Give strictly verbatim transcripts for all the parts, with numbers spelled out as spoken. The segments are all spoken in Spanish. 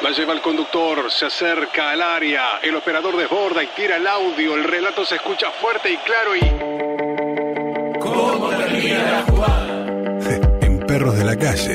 La lleva el conductor, se acerca al área, el operador desborda y tira el audio, el relato se escucha fuerte y claro y... ¿Cómo termina la jugada? En Perros de la Calle.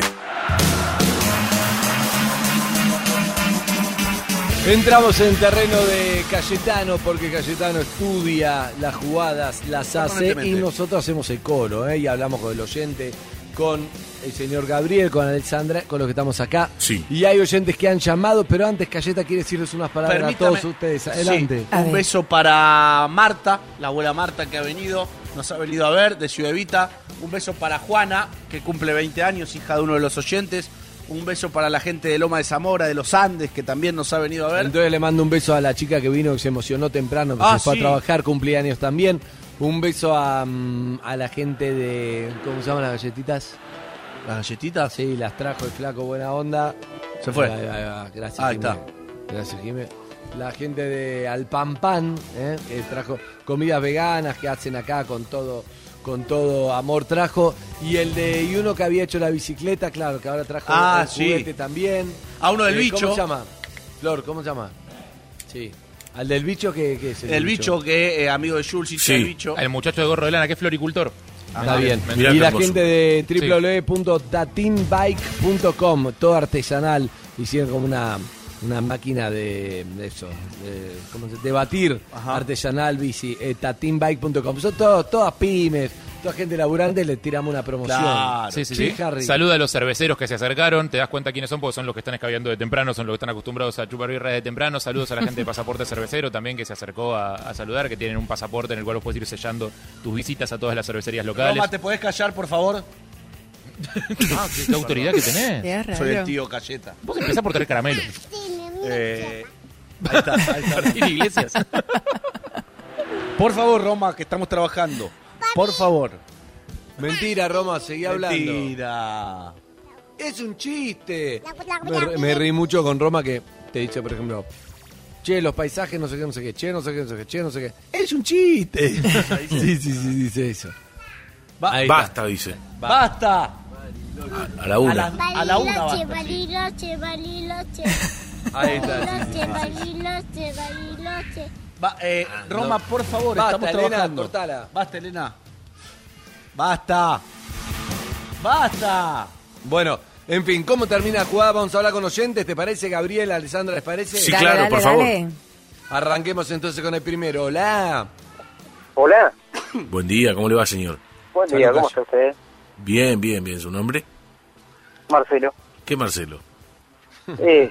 Entramos en terreno de Cayetano, porque Cayetano estudia las jugadas, las hace y nosotros hacemos el coro, ¿eh? Y hablamos con el oyente, con el señor Gabriel, con Alexandra, con los que estamos acá. Sí. Y hay oyentes que han llamado, pero antes Cayeta quiere decirles unas palabras Permítame. a todos ustedes. Adelante. Sí, un beso para Marta, la abuela Marta que ha venido, nos ha venido a ver de Ciudad Evita. Un beso para Juana, que cumple veinte años, hija de uno de los oyentes. Un beso para la gente de Loma de Zamora, de los Andes, que también nos ha venido a ver. Entonces le mando un beso a la chica que vino, que se emocionó temprano, que ah, se fue sí. a trabajar, cumpleaños también. Un beso a, a la gente de... ¿Cómo se llaman las galletitas? ¿Las galletitas? Sí, las trajo el flaco, buena onda. Se fue. Ahí, ahí, ahí, gracias, Ahí Jiménez. está. Gracias, Jiménez. La gente de Alpampan, ¿eh? que trajo comidas veganas que hacen acá con todo... con todo amor trajo, y el de y uno que había hecho la bicicleta, claro, que ahora trajo ah, el sí. juguete también. A uno del eh, bicho. ¿Cómo se llama? Flor, ¿cómo se llama? Sí. Al del bicho, que, que es el, el bicho, bicho que es eh, amigo de Jules y sí. el bicho. El muchacho de gorro de lana, que es floricultor. Ah, está bien. Mirá y la hermoso. gente de doble u doble u doble u punto tatin bike punto com, todo artesanal, hicieron como una una máquina de, de eso, de, ¿cómo se, de batir. Ajá. Artesanal bici, eh, tatin bike punto com. Son todos, todas pymes, toda gente laburante, le tiramos una promoción. Claro. Sí, sí, sí. sí. Harry. Saluda a los cerveceros que se acercaron, te das cuenta quiénes son, porque son los que están escabeando de temprano, son los que están acostumbrados a chupar birras de temprano. Saludos a la gente de Pasaporte Cervecero también, que se acercó a, a saludar, que tienen un pasaporte en el cual vos podés ir sellando tus visitas a todas las cervecerías locales. Roma, ¿te podés callar, por favor? Ah, qué, qué autoridad que tenés. Soy el tío Cayeta. Vos empezás por traer caramelo. Eh, ahí está, ahí está. Martín Iglesias. Por favor, Roma, que estamos trabajando. Por favor. Mentira, Roma, seguí hablando. Mentira. Es un chiste. Me, me reí mucho con Roma, que te dice, por ejemplo, che, los paisajes, no sé qué, no sé qué, che, no sé qué, no sé qué, che, no sé qué. Es un chiste. Sí, sí, sí, dice eso. Ba- Basta, dice. Basta. A, a la una. A la, a la una basta. Bariloche, Bariloche. Ahí está. Sí, sí, sí, sí. Bariloche, Bariloche. Va, eh, Roma, por favor, Basta, estamos Elena, trabajando. cortala. Basta, Elena. Basta. Basta. Bueno, en fin, ¿cómo termina la jugada? Vamos a hablar con oyentes, ¿te parece, Gabriel, Alessandra, les parece? Sí, claro, dale, por dale, favor. Dale. Arranquemos entonces con el primero. Hola. Hola. Buen día, ¿cómo le va, señor? Buen día, ¿cómo está usted? Bien, bien, bien. ¿Su nombre? Marcelo. ¿Qué Marcelo? Eh.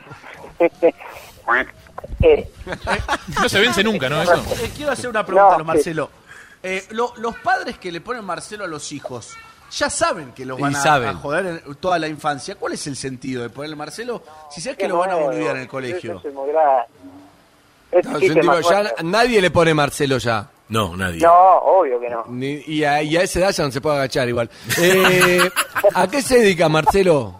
eh. No se vence nunca, ¿no? Eso. Eh, quiero hacer una pregunta, No, Marcelo. Eh, lo, los padres que le ponen Marcelo a los hijos, ya saben que los van Y a, saben. a joder en toda la infancia. ¿Cuál es el sentido de ponerle Marcelo si sabes que Qué lo van a bueno, boludear en el eso colegio? es muy grave. Es No, chiste yo digo, más ya fuerte. nadie le pone Marcelo ya. No, nadie. No, obvio que no. Ni- y, a, y a esa edad ya no se puede agachar igual. Eh, ¿A qué se dedica Marcelo?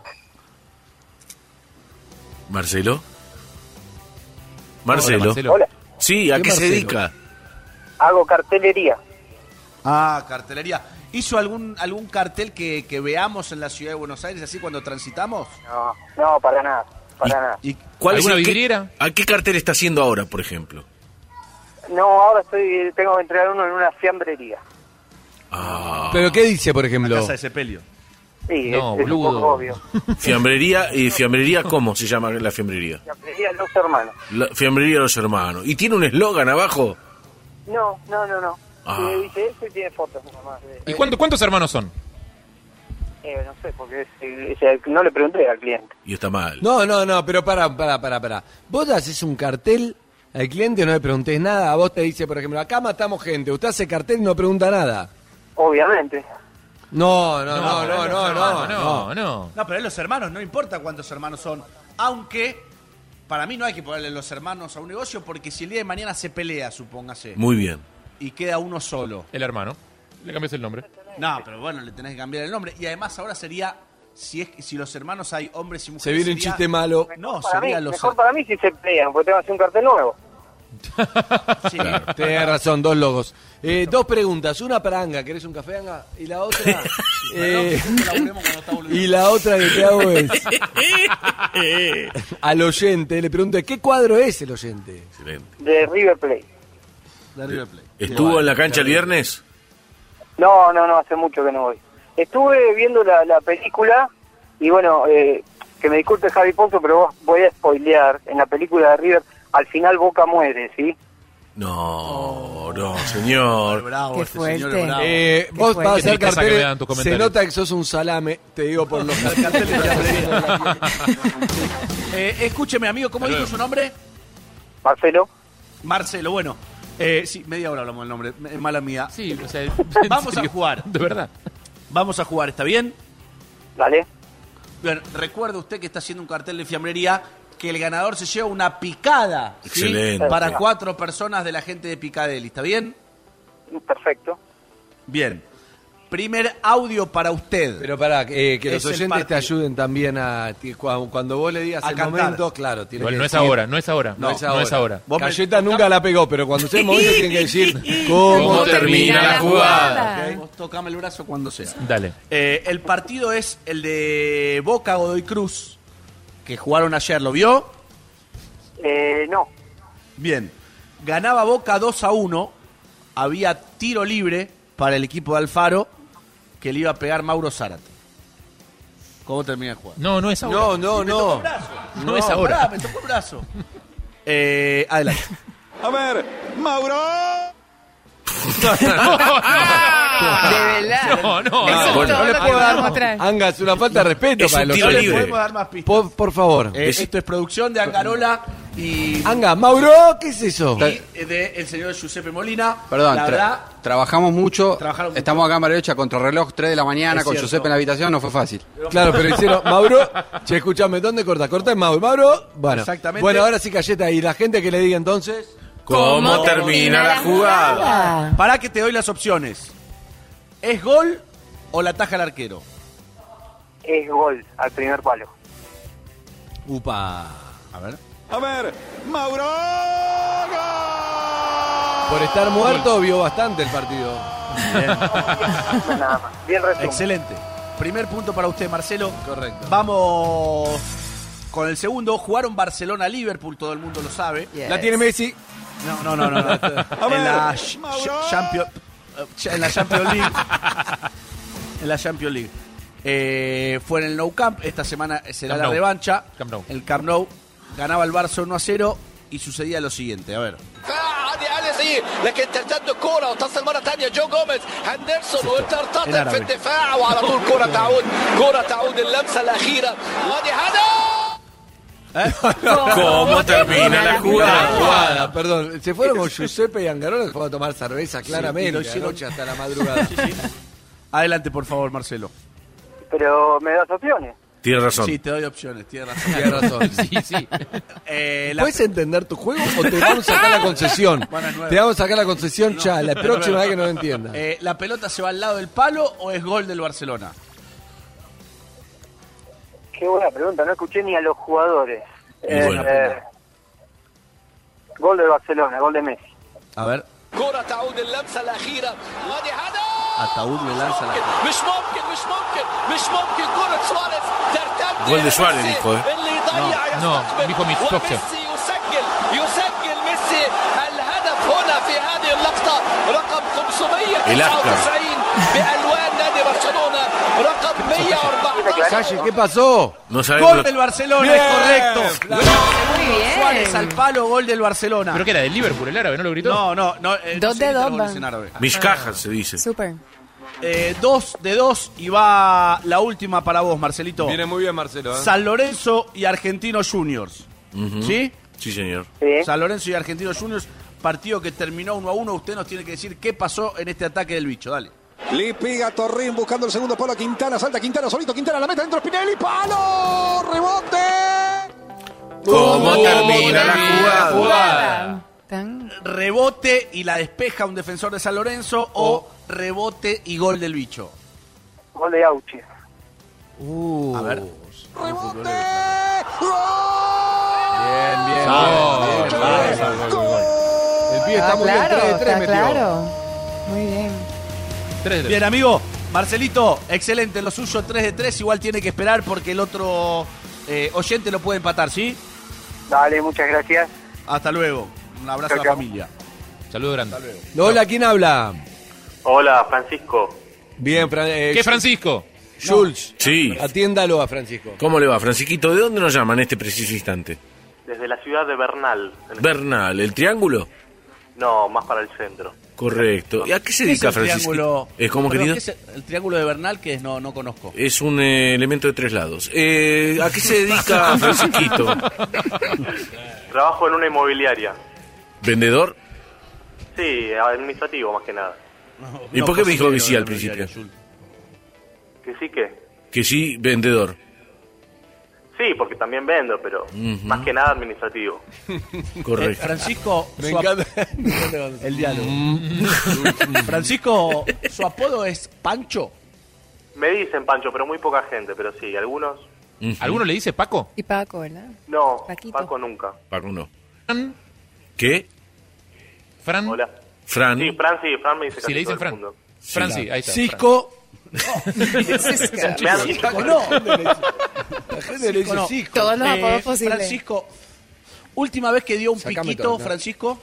¿Marcelo? ¿Marcelo? Hola, Marcelo. Hola, Sí, ¿a ¿Qué qué se Marcelo? dedica? hago cartelería. Ah, cartelería. ¿Hizo algún algún cartel que, que veamos en la ciudad de Buenos Aires así cuando transitamos? No, no, para nada, para nada. ¿Y ¿Cuál es ¿Alguna el que- vidriera? ¿A qué cartel está haciendo ahora, por ejemplo? No, ahora estoy, tengo que entregar uno en una fiambrería. Ah, ¿Pero qué dice, por la ejemplo? casa de Sepelio? Sí, No, es, es un boludo. poco obvio. fiambrería. ¿Y fiambrería cómo se llama la fiambrería? Fiambrería Los Hermanos. La fiambrería de los hermanos. ¿Y tiene un eslogan abajo? No, no, no, no. Ah. Eh, dice eso y tiene fotos nada más. de- ¿Y cuánto, cuántos hermanos son? Eh, no sé, porque es- eh, o sea, no le pregunté al cliente. Y está mal. No, no, no, pero para, para, para, para. Vos haces un cartel, al cliente no le preguntés nada, a vos te dice, por ejemplo, acá matamos gente, usted hace cartel y no pregunta nada. Obviamente. No, no, no, no, no, no, no, no. No, pero es los hermanos, no importa cuántos hermanos son. Aunque, para mí no hay que ponerle los hermanos a un negocio porque si el día de mañana se pelea, supóngase, Muy bien. y queda uno solo. El hermano. Le cambias el nombre. No, pero bueno, le tenés que cambiar el nombre. Y además ahora sería, si es si los hermanos hay hombres y mujeres. Se viene un sería- chiste malo. No, Para mí, sería los mejor para mí si se pelean, porque tengo que hacer un cartel nuevo. Sí. Tenés razón, dos logos. Eh, dos preguntas, una para Anga, ¿querés un café, Anga? Y la otra... eh, y la otra que te hago es... al oyente, le pregunto, ¿qué cuadro es el oyente? Excelente. De River Plate. De River Plate. ¿Estuvo en la cancha el viernes? No, no, no, hace mucho que no voy. Estuve viendo la, la película y bueno, eh, que me disculpe Javi Pozo, pero voy a spoilear. En la película de River, al final Boca muere, ¿sí? No, no, señor. Bravo, Qué este señor fuerte. es bravo. Eh, Qué vos fuerte. vas a hacer Qué tristeza que me carteles, dan tus se comentarios. nota que sos un salame, te digo por los carteles de la Eh, escúcheme, amigo, ¿cómo dijo su nombre? Marcelo. Marcelo, bueno. Eh, sí, media hora hablamos del nombre, es mala mía. Sí, o sea, Vamos en serio, a jugar. De verdad. Vamos a jugar, ¿está bien? Dale. Bien, recuerde usted que está haciendo un cartel de fiambrería que el ganador se lleva una picada. ¿sí? Excelente. Para cuatro personas de la gente de Picadelli, ¿está bien? Perfecto. Bien. Primer audio para usted. Pero pará, eh, que Es los el oyentes te partido. ayuden también a... ti- Cuando, cuando vos le digas A el cantar. momento, claro, tiene Igual que no es decir- ahora, no es ahora. No, es No ahora. es ahora. Vos me- Galleta nunca la pegó, pero cuando sea el momento tiene que decir cómo, ¿Cómo termina la jugada? Ok, vos tocame el brazo cuando sea. Dale. Eh, el partido es el de Boca Godoy Cruz, que jugaron ayer, ¿lo vio? Eh, no. Bien. Ganaba Boca dos a uno, había tiro libre para el equipo de Alfaro, que le iba a pegar Mauro Zárate. ¿Cómo termina el juego? No, no es ahora. No, no, Me tocó no. el brazo. No es ahora. Pará, me tocó el brazo. Eh, adelante. A ver, Mauro. De verdad. No, no, Eso no. es bueno, todo no le lo que puedo dar podemos traer. Anga, es una falta de respeto Es para un los tiro No le libre. podemos dar más pistas. Por, por favor. Eh, Es- Esto es producción de Angarola y, Anga, Mauro, ¿qué es eso? y de el señor Giuseppe Molina. Perdón, la tra- verdad, trabajamos mucho. Trabajaron mucho. Estamos acá en Bariloche contra reloj, tres de la mañana, Es con cierto. Giuseppe en la habitación, no fue fácil. Claro, pero hicieron, Mauro, che, escuchame, ¿dónde corta? Corta en Mauro. Mauro, bueno. Exactamente. Bueno, ahora sí, Galleta, y la gente que le diga entonces... ¿Cómo termina la jugada? Pará que te doy las opciones. ¿Es gol o la ataja el arquero? Es gol al primer palo. Upa. A ver. A ver, Mauro. ¡Gol! Por estar muerto, vio bastante el partido. Nada más. Bien resumen. Excelente. Primer punto para usted, Marcelo. Correcto. Vamos con el segundo. Jugaron Barcelona-Liverpool, todo el mundo lo sabe. Yes. La tiene Messi. No, no, no, no. no. en, la sh- sh- Champions, eh, en la Champions League. En la Champions League. Eh, fue en el Nou Camp. Esta semana será Camp la Nou. revancha. Camp Nou. El Camp Nou. Ganaba el Barça uno a cero y sucedía lo siguiente. A ver. عادي علي لكن ترتد الكرة وتصل مرة ثانية جو جوميز هندرسون وترتطم العربي. في الدفاع وعلى طول كرة تعود كرة تعود اللمسة الأخيرة وادي هدف ¿Cómo termina la jugada? Jugada, perdón. Se fueron con Giuseppe y Angarola que fueron a tomar cerveza, claramente. y lo hicieron- anoche hasta la madrugada. Adelante, por favor, Marcelo. Pero me das opciones. Tiene razón. Sí, te doy opciones. Tienes razón. Tienes razón. Sí, sí. Eh, la- ¿Puedes entender tu juego o te vamos a sacar la concesión? Bueno, es nueve. Te vamos a sacar la concesión ya, la próxima vez que no lo entiendas. eh, ¿La pelota se va al lado del palo o es gol del Barcelona? Qué buena pregunta. No escuché ni a los jugadores. Eh, bueno. eh, gol de Barcelona, gol de Messi. A ver. كرة تعود اللمسة الأخيرة وادي هدف Ataúd le lanza la مش ممكن مش ممكن مش ممكن كرة سواريز ترتد Gol de Suárez, ميسي dijo, ¿eh? اللي يضيع No, يستقبل dijo mi Fox. وميسي يسجل يسجل ميسي الهدف هنا في هذه اللقطة رقم خمسمية وتسعة وتسعين بألوان نادي برشلونة رقم مية وأربعة عشر Calle, ¿qué pasó? No sabemos. Gol del Barcelona, Bien. es correcto. Muy bien. Suárez al palo, gol del Barcelona. ¿Pero qué era? ¿Del Liverpool, el árabe? ¿No lo gritó? No, no, no. eh, no Dos se de grita dos, goles van. en árabe. Mis cajas se dice. Súper. Eh, dos de dos y va la última para vos, Marcelito. Viene muy bien, Marcelo. ¿eh? San Lorenzo y Argentinos Juniors. Ujú. ¿Sí? Sí, señor. Sí. San Lorenzo y Argentinos Juniors, partido que terminó uno a uno. Usted nos tiene que decir qué pasó en este ataque del bicho. Dale. Le pega Torrín buscando el segundo palo a Quintana. Salta Quintana solito. Quintana la meta dentro. Spinelli. ¡Palo! ¡Rebote! ¿Cómo termina la jugada? Tan... Rebote y la despeja un defensor de San Lorenzo o rebote y gol del bicho. Gol de Auchi. Uh, A ver. ¡Rebote! Bien, bien, Ah, bien, bien, bien, bien, bien, bien, bien. está Ah, muy bien, claro, tres de tres está metió. claro. Muy bien. tres de tres. Bien, amigo. Marcelito, excelente lo suyo, tres de tres. Igual tiene que esperar porque el otro eh, oyente lo puede empatar, ¿sí? Dale, muchas gracias. Hasta luego. Un abrazo Chau, a la chau. familia. Saludo grande. Hola, ¿quién habla? Hola, Francisco. Bien, Fran eh, ¿Qué Francisco? Jules. Sí. Atiéndalo a Francisco. ¿Cómo le va, Francisquito? ¿De dónde nos llama en este preciso instante? Desde la ciudad de Bernal. Bernal, ¿el triángulo? No, más para el centro. Correcto. ¿Y a qué se ¿Qué es dedica, el Francisco? triángulo? ¿Es como, Perdón, querido? ¿qué es el triángulo de Bernal? Que es, no, no conozco. Es un eh, elemento de tres lados. Eh, ¿A qué se dedica, Francisquito? Trabajo en una inmobiliaria. ¿Vendedor? Sí, administrativo más que nada. ¿Y por qué me dijo que sí al principio? ¿Que sí que? Que sí, vendedor. Sí, porque también vendo, pero Ujú. más que nada administrativo. Correcto. Eh, Francisco, Me su ap- encanta. el diálogo. Francisco, su apodo es Pancho. Me dicen Pancho, pero muy poca gente, pero sí, algunos. Ujú. ¿Alguno le dice Paco? Y Paco, ¿verdad? No, Paquito. Paco nunca. Paco no. Fran. ¿Qué? Fran. Hola. Fran. Sí, Fran, sí, Fran me dice Si casi le dicen todo el Fran. mundo. Fran, sí, ahí está. Cisco. Me han dicho Cisco, no. La gente le dice no. Cisco. Todos los Eh, apodos posibles. Francisco, última vez que dio un Sacame piquito, todo, ¿no? Francisco.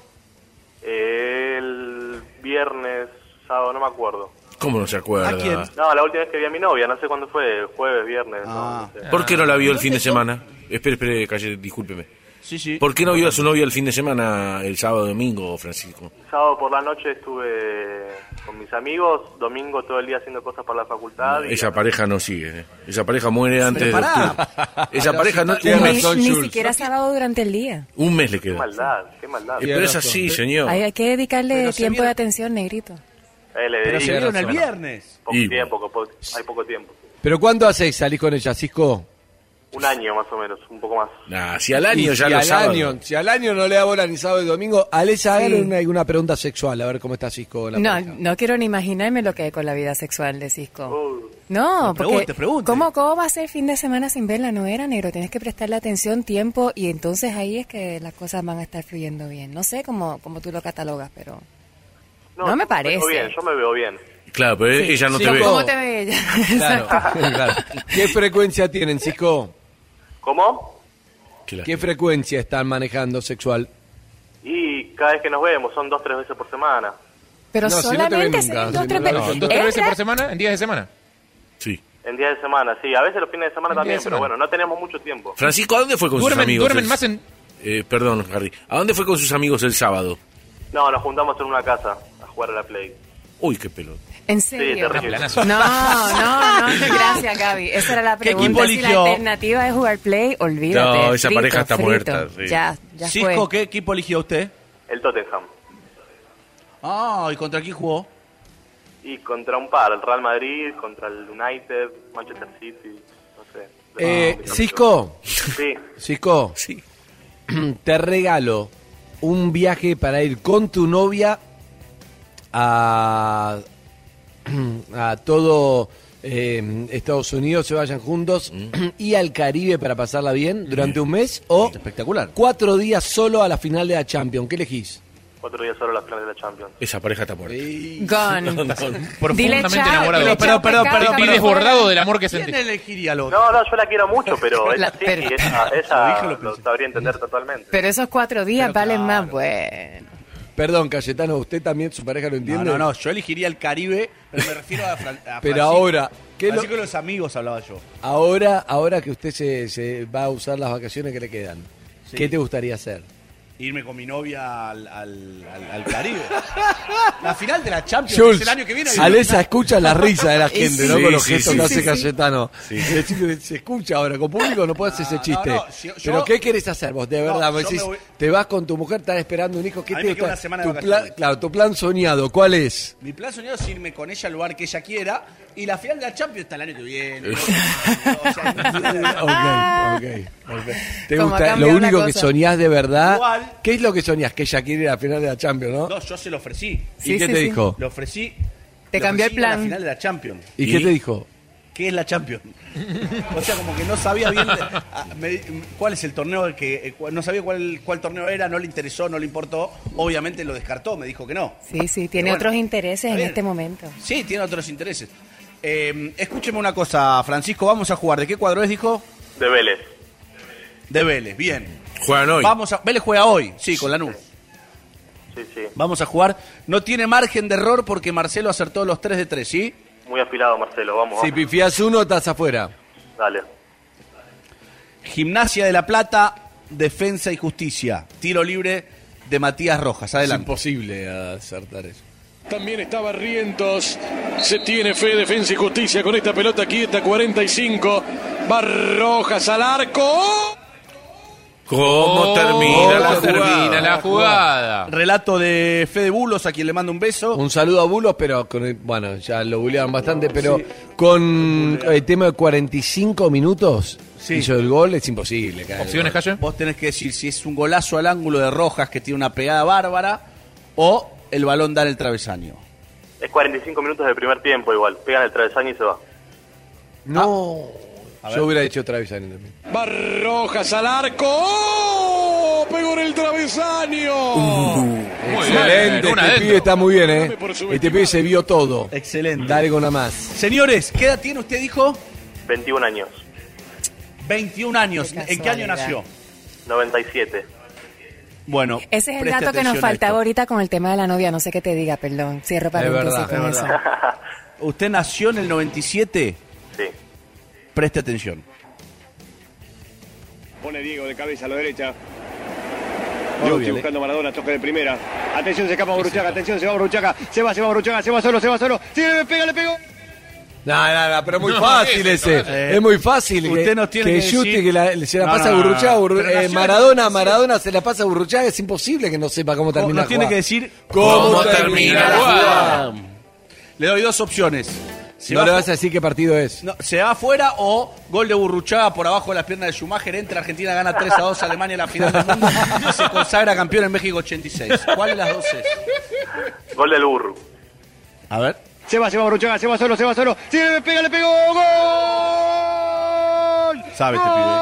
Eh, el viernes, sábado, no me acuerdo. ¿Cómo no se acuerda? ¿A quién? No, la última vez que vi a mi novia, no sé cuándo fue, jueves, viernes, Ah. no, no sé. ¿Por qué no la vio el fin de semana? Espere, espere, calle, discúlpeme. Sí, sí. ¿Por qué no vio a su novia el fin de semana, el sábado, domingo, Francisco? Sábado por la noche estuve con mis amigos, domingo todo el día haciendo cosas para la facultad. y Esa pareja no sigue. ¿eh? Esa pareja muere antes de pará. octubre. Esa pareja no... Tiene Un Ni, mes, razón, ni Jules. siquiera sábado durante el día. un mes le Qué queda. maldad, qué maldad. Eh, Pero es así, señor. Hay, hay que dedicarle Pero se tiempo viene- de atención, negrito. Eh, le Pero dedico se vieron el bueno, viernes. poco Y- tiempo, poco- hay poco tiempo. ¿Pero cuándo haces salir con ella, Cisco? Un año más o menos, un poco más. Nah, si al año Y ya si lo al sábados. año, si al año no le da bola ni sábado ni domingo, Alesa, Sí. hágale una, una pregunta sexual, a ver cómo está Cisco. La No, pareja. no quiero ni imaginarme lo que hay con la vida sexual de Cisco. Uh, No, Pero porque pregunte, pregunte. ¿cómo, ¿cómo va a ser fin de semana sin verla? No era, negro. Tienes que prestarle atención, tiempo, y entonces ahí es que las cosas van a estar fluyendo bien. No sé cómo, cómo tú lo catalogas, pero no, me yo veo parece. bien, yo me veo bien. Claro, pero Sí, ella no sí, te ve. ¿Cómo te ve ella? Claro, claro. ¿Qué frecuencia tienen, Cisco? ¿Cómo? Claro. ¿Qué frecuencia están manejando sexual? Y cada vez que nos vemos, son dos, tres veces por semana. Pero No, si no te ve solamente nunca, se- dos, si tres no la veces. ves. ¿Dos, tres Es veces ra- por semana? ¿En días de semana? Sí. En días de semana, sí. A veces los fines de semana En también, días de pero semana. bueno, no tenemos mucho tiempo. Francisco, ¿a dónde fue con sus ¿Duermen, amigos? duermen el- más en...? Eh, perdón, Harry. ¿A dónde fue con sus amigos el sábado? No, nos juntamos en una casa a jugar a la Play. Uy, qué pelota. ¿En Sí, serio? terrible. planazo. No, no, no. Gracias, Gaby. Esa era la ¿Qué pregunta. equipo Si la eligió? alternativa es jugar play, olvídate. No, esa frito, pareja está frito. muerta, sí. Ya, ya Cisco, fue. ¿qué equipo eligió usted? El Tottenham. Ah, ¿y contra quién jugó? Y contra un par, el Real Madrid, contra el United, Manchester City, no sé. Eh, Ah, Cisco, Sí, Cisco, Sí. te regalo un viaje para ir con tu novia a, a todo eh, Estados Unidos, se vayan juntos, y al Caribe para pasarla bien durante un mes, o Espectacular. cuatro días solo a la final de la Champions. ¿Qué elegís? cuatro días solo las finales de la Champions. Esa pareja está muerta. Gone. Profundamente Dile chao, enamorado. dile Pero, chao, pero, pescado, pero, Y pero desbordado fuera. del amor que ¿Quién sentí. elegiría los otro? No, no, yo la quiero mucho, pero La- ella sí, pero- y ella, Lo ella dije, lo lo pensé. sabría entender totalmente. Pero esos cuatro días Pero valen claro. más. Bueno. Perdón, Cayetano, ¿usted también, su pareja lo No, entiende? no, no, yo elegiría el Caribe, pero me refiero a, Fran- a Pero Francisco. ahora, ¿qué lo- Francisco y los amigos hablaba yo. Ahora, ahora que usted se, se va a usar las vacaciones que le quedan, Sí. ¿qué te gustaría hacer? Irme con mi novia al, al, al, al Caribe. La final de la Champions Jules, es el año que viene. Alesa escucha la risa de la Y gente, sí. ¿no? Con los Sí, gestos sí, que sí, hace sí. Cayetano. Es decir, que se escucha ahora, con público no puede hacer ese no, chiste. no, si yo- Pero ¿qué querés hacer vos, de No, verdad? yo Vos decís, me voy- te vas con tu mujer, estás esperando un hijo. ¿Qué A mí te me queda gusta? una semana de tu vacaciones. plan, claro, tu plan soñado, ¿cuál es? Mi plan soñado es irme con ella al lugar que ella quiera y la final de la Champions está el año que viene. ¿no? O sea, ok, ok, ok. ¿Te Como gusta? cambia Lo una único que cosa. soñás de verdad. Igual. ¿Qué es lo que soñás? Que ella quiere ir a la final de la Champions, ¿no? no, yo se lo ofrecí. ¿Y Sí, qué sí, te sí. dijo? Le ofrecí. Te le cambió ofrecí el plan. La final de la Champions. ¿Y, ¿Y? qué te dijo? ¿qué es la Champions? O sea, como que no sabía bien ah, me, cuál es el torneo, que eh, no sabía cuál, cuál torneo era, no le interesó, no le importó. Obviamente lo descartó, me dijo que no. Sí, sí, tiene bueno, otros intereses en este momento. Sí, tiene otros intereses. Eh, escúcheme una cosa, Francisco, vamos a jugar. ¿De qué cuadro es, dijo? De Vélez. De Vélez, bien. Juegan hoy. Vamos a, Vélez juega hoy, sí, con Lanús. Sí, sí. Vamos a jugar. No tiene margen de error porque Marcelo acertó los tres de tres, ¿sí? Muy afilado, Marcelo, vamos. Si vamos. pifiás uno, estás afuera. Dale. Gimnasia de La Plata, Defensa y Justicia. Tiro libre de Matías Rojas. Adelante. Es imposible acertar eso. También está Barrientos. Se tiene fe, Defensa y Justicia con esta pelota quieta, cuarenta y cinco. Va Rojas al arco. ¿Cómo termina la ¿Cómo termina jugada? la jugada? Relato de Fede Bulos, a quien le mando un beso. Un saludo a Bulos, pero con el- bueno, ya lo bulearon bastante, pero con el tema de cuarenta y cinco minutos Sí. hizo el gol, es imposible. caer. ¿Opciones, Calle? Vos tenés que decir si es un golazo al ángulo de Rojas que tiene una pegada bárbara o el balón da en el travesaño. Es cuarenta y cinco minutos del primer tiempo igual. Pegan el travesaño y se va. No, A ver. yo hubiera hecho travesaño también. Va Rojas al arco. ¡Oh! Pegó en el travesaño. Muy Excelente, bien, una este adentro. pibe está muy bien, ¿eh? Este pibe se vio todo. Excelente. Dale con una más. Señores, ¿qué edad tiene usted, dijo? veintiún años. veintiún años. Qué ¿En qué año casualidad. nació? noventa y siete. Bueno, Ese es el preste dato que nos atención a faltaba esto. ahorita con el tema de la novia. No sé qué te diga, perdón. Cierro paréntesis verdad, con es eso. ¿Usted nació en el noventa y siete? Sí. Preste atención. Pone Diego de cabeza a la derecha. Muy Yo bien, estoy eh. buscando a Maradona, toque de primera. Atención, se escapa Borruchaga, atención, se va Borruchaga. Se va, se va Borruchaga, se va solo, se va solo. Sí, le pega, le pegó. No, no, no, pero es muy No, fácil ese, ese. eh, Es muy fácil. usted que, nos tiene que chute, decir- que la- se la No, pasa no, a no, Burruchaga. no, Burru- pero eh, nació en Maradona, el- Maradona se la pasa a Burruchaga. Es imposible que no sepa cómo termina Nos la tiene jugada. que decir ¿Cómo termina la jugada? Le doy dos opciones. Se No va le fu- vas a decir qué partido es. no, se va afuera o gol de Burruchaga por abajo de las piernas de Schumacher. Entra Argentina, gana tres a dos a Alemania en la final del mundo y se consagra campeón en México ochenta y seis. ¿Cuál de las dos es? Gol del burro. A ver. Se va, se va Borruchaga, se va solo, se va solo. Sí, le pega, le pegó. ¡Gol! Sabe este pibe.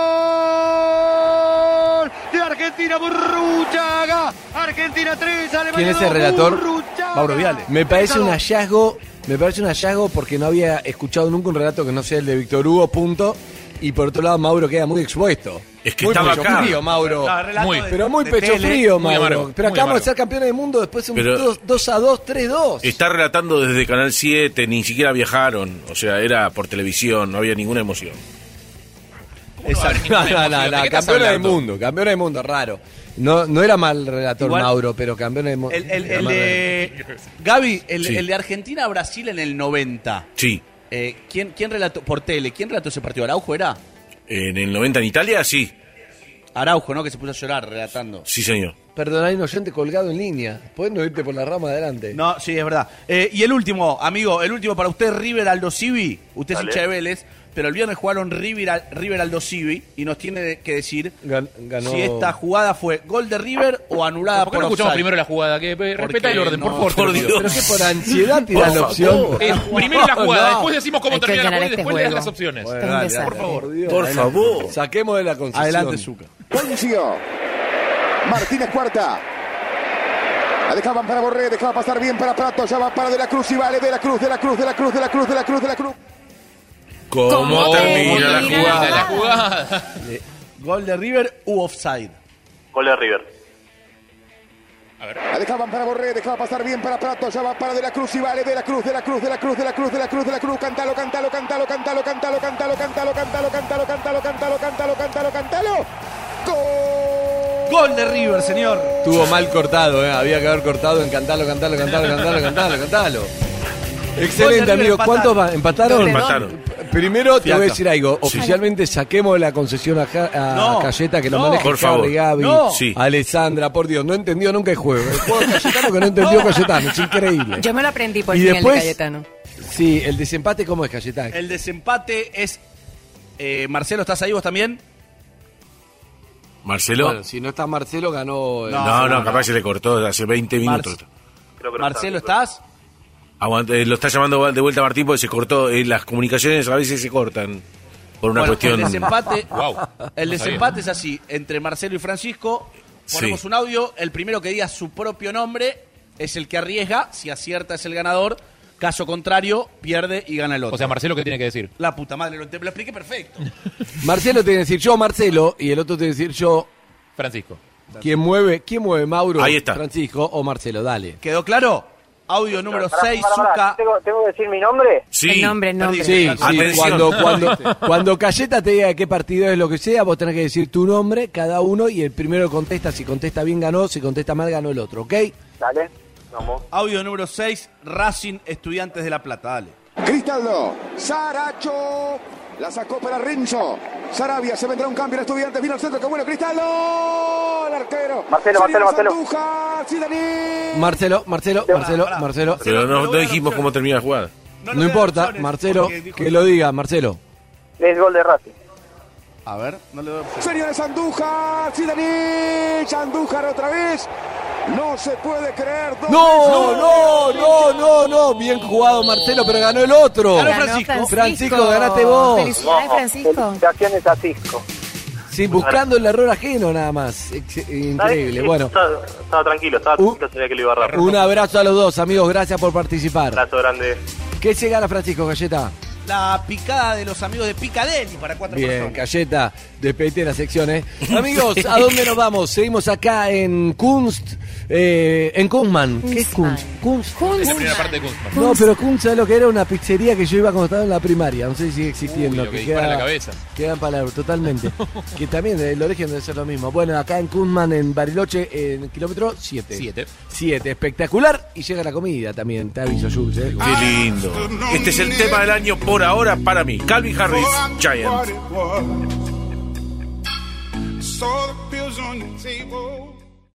¡Gol! De Argentina, Borruchaga. Argentina tres, Alemania ¿Quién es el dos, relator? Burruchaga. Mauro Viale. Me parece un hallazgo, me parece un hallazgo porque no había escuchado nunca un relato que no sea el de Víctor Hugo, punto. Y por otro lado, Mauro queda muy expuesto. Es que muy estaba pecho acá. frío, Mauro. No, relato Muy. de- Pero muy de pecho tele. frío, muy Mauro. amargo, Pero muy acabamos de amargo. ser campeones del mundo después de un Pero- dos a dos, tres dos. Está relatando desde Canal siete, ni siquiera viajaron. O sea, era por televisión, no había ninguna emoción. Exacto. No, no, no, ¿De no, qué estás campeones del hablando? mundo, campeones del mundo, raro. No, no era mal relator Igual- Mauro, pero campeones del mundo. El, el- el de. Gaby, el, Sí. el de Argentina-Brasil en el noventa. Sí. Eh, ¿quién, ¿Quién relató? Por tele, ¿quién relató ese partido? ¿Araujo era? En el noventa en Italia, sí. Araujo, ¿no? Que se puso a llorar relatando. Sí, señor. Perdón, hay un oyente colgado en línea. ¿Puedes no irte por la rama adelante? No, sí, es verdad. Eh, y el último, amigo, el último para usted, River Aldo Civi. Usted es Dale. hincha de Vélez, pero el viernes jugaron River, Al- River Aldo Civi y nos tiene que decir Gan- ganó. si esta jugada fue gol de River o anulada ¿Por qué por no escuchamos offside. primero la jugada? Que eh, respeta el orden, por no, favor. por te lo pido. Dios. Pero que por ansiedad tirar Por la opción. favor. Eh, primero la jugada, No. después decimos cómo Hay que termina la ordenar jugada y este después le das juego. las opciones. Bueno, Esto es un dale, desastre. por favor. Por Dios. Por favor. Saquemos de la concesión. Adelante, Zucca. Poncio. Martínez cuarta. La dejaban para Borré, dejaba pasar bien para Prato, ya va para De la Cruz y vale De la Cruz, De la Cruz, De la Cruz, De la Cruz, De la Cruz, De la Cruz. ¿Cómo, ¿Cómo termina la termina jugada? La jugada. Eh, gol de River u offside. Gol de River. La dejaban para Borré, dejaba pasar bien para Prato, ya va para De la Cruz y vale De la Cruz, De la Cruz, De la Cruz, De la Cruz, De la Cruz, De la Cruz, cantalo, cantalo, cantalo, cantalo, cantalo, cantalo, cantalo, cantalo, cantalo, cantalo, cantalo, cantalo, cantalo, cantalo. Gol. Gol de River, señor. Estuvo mal cortado, ¿eh? Había que haber cortado en cantalo, cantalo, cantalo, cantalo, cantalo, cantalo. Excelente, River amigo. empataron. ¿Cuántos va- empataron? Empataron. Primero te Fiaca. voy a decir algo. Oficialmente saquemos la concesión a, Ja- a No, Cayeta, que lo no. maneja Por favor. Harry, Gaby, No. Sí. Alessandra. Por Dios, no entendió nunca el juego. El juego de Cayetano que no entendió Cayetano. Es increíble. Yo me lo aprendí por Y fin el de después- Cayetano. Sí, el desempate, ¿cómo es Cayetano? El desempate es. eh, Marcelo, ¿estás ahí vos también? Marcelo. Bueno, si no está Marcelo, ganó. el- no, no, capaz se le cortó hace veinte minutos. Marce- Creo que no Marcelo, está. ¿estás? Aguanta, eh, lo está llamando de vuelta Martín porque se cortó. Eh, las comunicaciones a veces se cortan por una bueno, cuestión. El desempate, wow, el no desempate es así: entre Marcelo y Francisco. Ponemos Sí. un audio. El primero que diga su propio nombre es el que arriesga. Si acierta, es el ganador. Caso contrario, pierde y gana el otro. O sea, Marcelo, ¿qué tiene que decir? La puta madre, lo, te lo expliqué perfecto. Marcelo tiene que decir yo, Marcelo, y el otro tiene que decir yo. Francisco. ¿Quién mueve? ¿Quién mueve, Mauro? Ahí está. Francisco o Marcelo, dale. ¿Quedó claro? Audio número Pará, seis, pará, pará. Zucca. ¿Tengo, ¿Tengo que decir mi nombre? Sí. El nombre, el nombre. Sí, sí, Atención. cuando, cuando, cuando Cayeta te diga de qué partido es lo que sea, vos tenés que decir tu nombre, cada uno, y el primero que contesta, si contesta bien ganó, si contesta mal ganó el otro, ¿ok? Dale, vamos. Audio número seis, Racing Estudiantes de La Plata. Dale. Cristaldo, Saracho, la sacó para Rinzo. Sarabia, se vendrá un cambio en Estudiantes, vino al centro, qué bueno, Cristaldo, el arquero. Marcelo, Marcelo, Marcelo. Andújar, Zidaní. Marcelo, Marcelo, Marcelo, pará. Marcelo. Pero no, no dijimos cómo termina la jugada. No importa, Marcelo, que lo diga, Marcelo. Es gol de Racing. A ver, no le doy opción. Señores, Andújar, Zidaní, Andújar otra vez. No se puede creer. dos No, veces. no, no, no, no. Bien jugado, Marcelo, pero ganó el otro. Ganó Ganó Francisco. Francisco, ganaste vos. Felicidades, Francisco. Felicitaciones a Cisco. Sí, buscando el error ajeno nada más. Ex- Increíble. Sí, Bueno, Estaba, estaba tranquilo, estaba Uh. tranquilo, sabía que lo iba a agarrar. un abrazo a los dos, amigos. Gracias por participar. Abrazo grande. ¿Qué se gana, Francisco Galleta? La picada de los amigos de Picadelli para cuatro Bien, personas. Galleta, despedite la sección, ¿eh? Amigos, ¿a dónde nos vamos? Seguimos acá en Kunst, eh, en Kunstmann. ¿Qué es Kunst? Kunst. Es la primera parte de Kunstmann. No, pero Kunst, ¿sabes lo que era? Una pizzería que yo iba cuando estaba en la primaria. No sé si sigue existiendo. Uy, lo que que dispara en la cabeza. Queda en palabras, totalmente. Que también el origen debe ser lo mismo. Bueno, acá en Kunstmann, en Bariloche, en kilómetro siete. Siete. siete, espectacular. Y llega la comida también, te aviso, Jules. ¿eh? Qué lindo. Este es el tema del año por ahora para mí. Calvin Harris, Giant. Saw the pills on your table.